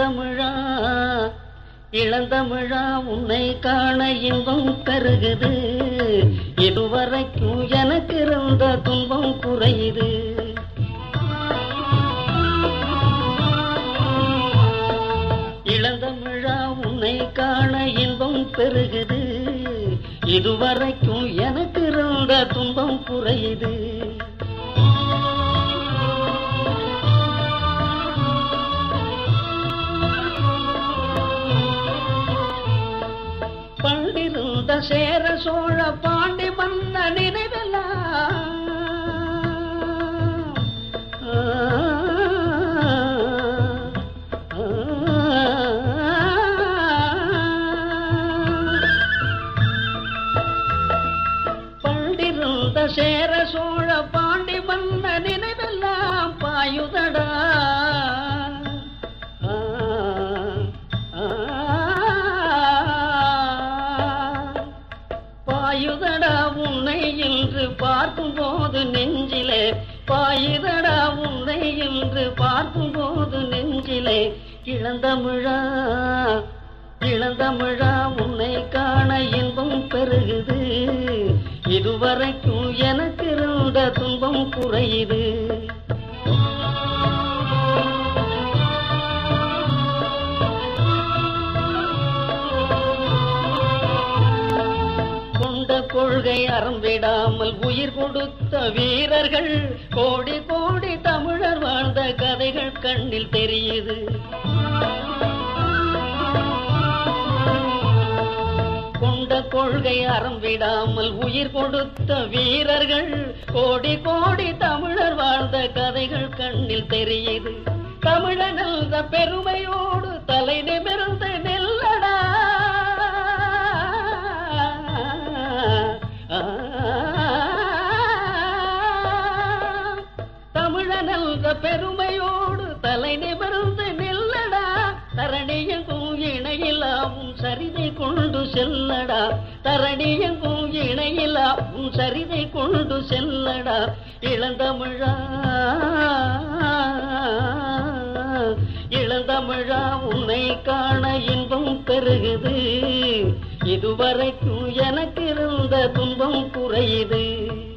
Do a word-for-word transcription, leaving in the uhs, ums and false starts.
இளந்தமிழா இளந்தமிழா உன்னை காண இன்பம் பெருகுது, இதுவரைக்கும் எனக்கு இருந்த துன்பம் குறையுது. இளந்தமிழா உன்னை காண இன்பம் பெருகுது, இதுவரைக்கும் எனக்கு இருந்த துன்பம் குறையுது. பண்டிருந்த சேர சோழ பாண்டி மன்ன நினைவெல்லாம் பண்டிருந்த சேர சோழ பாண்டி மன்ன நினைவெல்லாம் பாயுதடா. பாயுதடா உன்னை இன்று பார்க்கும் போது நெஞ்சிலே, பாயுதடா உன்னை இன்று பார்க்கும் போது நெஞ்சிலே. இளந்தமிழா இளந்தமிழா உன்னை காண இன்பம் பெருகுது, இதுவரைக்கும் எனக்கு இருந்த துன்பம் குறையுது. கொள்கை அறம்பிடாமல் உயிர் கொடுத்த வீரர்கள், கோடி கோடி தமிழர் வாழ்ந்த கதைகள் கண்ணில் தெரியுது. கொண்ட கொள்கை அறம்பிடாமல் உயிர் கொடுத்த வீரர்கள், கோடி கோடி தமிழர் வாழ்ந்த கதைகள் கண்ணில் தெரியுது. தமிழன் என்ற பெருமையோடு தலை நிமிர்ந்து நெல்லடா. தமிழனல்ற பெருமையோடு தலை நிமிர்ந்து நில்லடா. தரணியங்கும் இணையிலாவும் சரிதை கொண்டு செல்லடா. தரணியங்கும் இணையிலாவும் சரிதை கொண்டு செல்லடா. இளந்தமிழா இளந்தமிழா உன்னை காண இன்பம் பெருகுது, இதுவரைக்கும் எனக்கு இருந்த துன்பம் குறையுது.